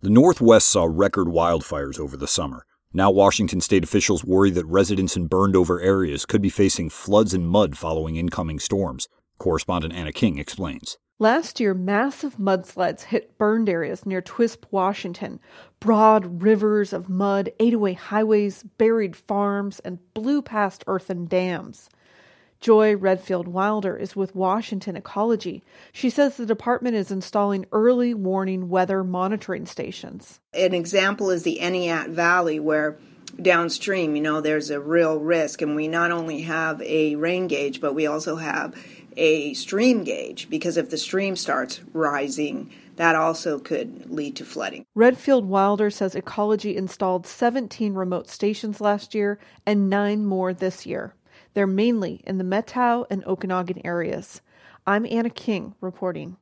The Northwest saw record wildfires over the summer. Now Washington state officials worry that residents in burned-over areas could be facing floods and mud following incoming storms. Correspondent Anna King explains. Last year, massive mudslides hit burned areas near Twisp, Washington. Broad rivers of mud ate away highways, buried farms, and blew past earthen dams. Joy Redfield Wilder is with Washington Ecology. She says the department is installing early warning weather monitoring stations. An example is the Eniat Valley, where downstream, there's a real risk. And we not only have a rain gauge, but we also have a stream gauge, because if the stream starts rising, that also could lead to flooding. Redfield Wilder says Ecology installed 17 remote stations last year and 9 more this year. They're mainly in the Methow and Okanagan areas. I'm Anna King reporting.